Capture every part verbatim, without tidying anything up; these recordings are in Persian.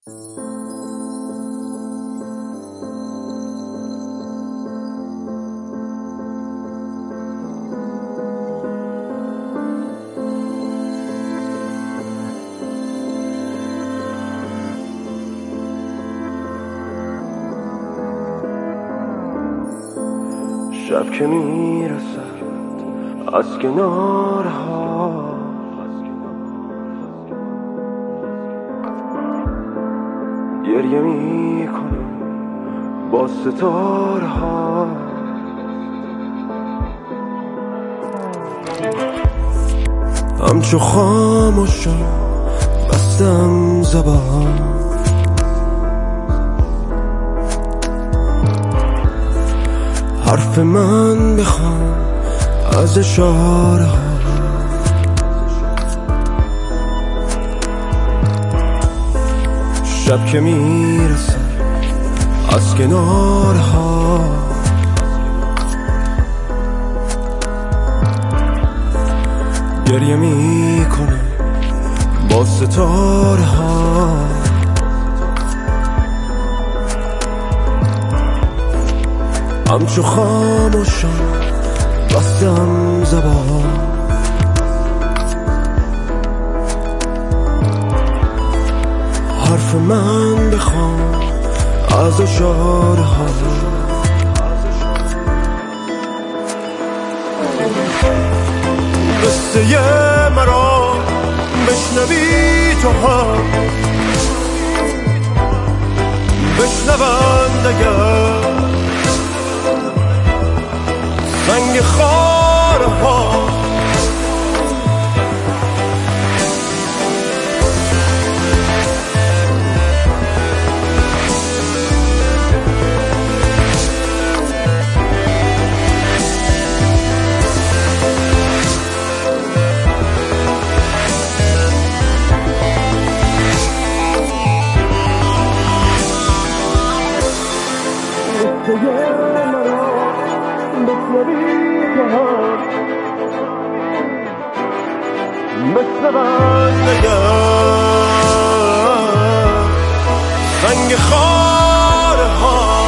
شب که میرسد از کنارها، گریه میکنم با ستارها. همچو خاموشم بستم زبان، حرف من بخوام از اشاره ها. شب که میرسه از کنارها، گریه میکنه با ستاره ها. همچو خاموشم بستم زبان، حرف من بخوام از اشاره ها. قصه مرا بشنوی تو هم، بشنوند اگر سنگ خارها. بشنوند اگر سنگ خارها.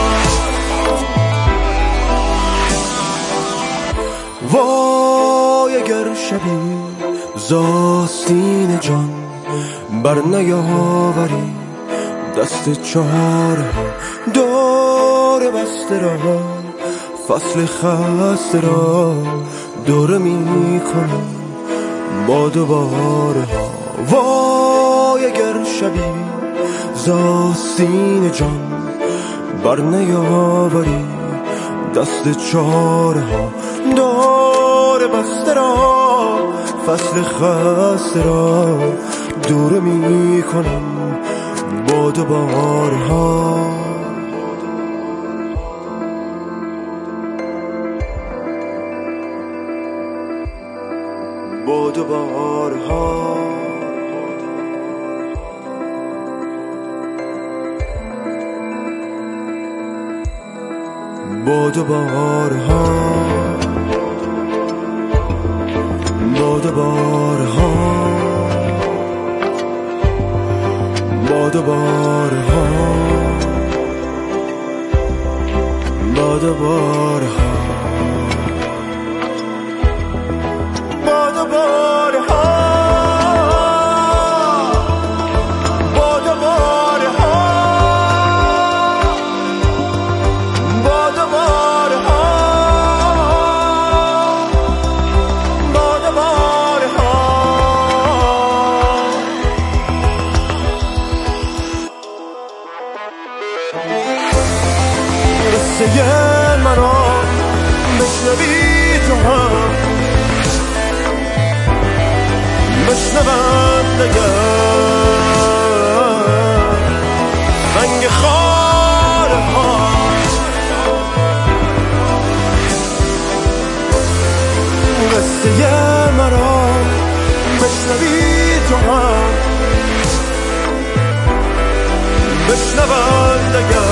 وای اگر شبی ز آستین جان بر نیاوری دست چاره، دور بسته را فصل خسته را دوره می کنم با دوباره ها. وای اگر شبی ز آستین جان بر نیاوری دست چاره ها، دور بسته را فصل خسته را دوره می کنم با دوباره ها. با دوباره ها. با دوباره ها. با دوباره ها. با دوباره ها. با دوباره ها. قصه مرا بشنوی تو هم، بشنوند اگر رنگ خاره ها. قصه مرا بشنوی تو هم، بشنوند اگر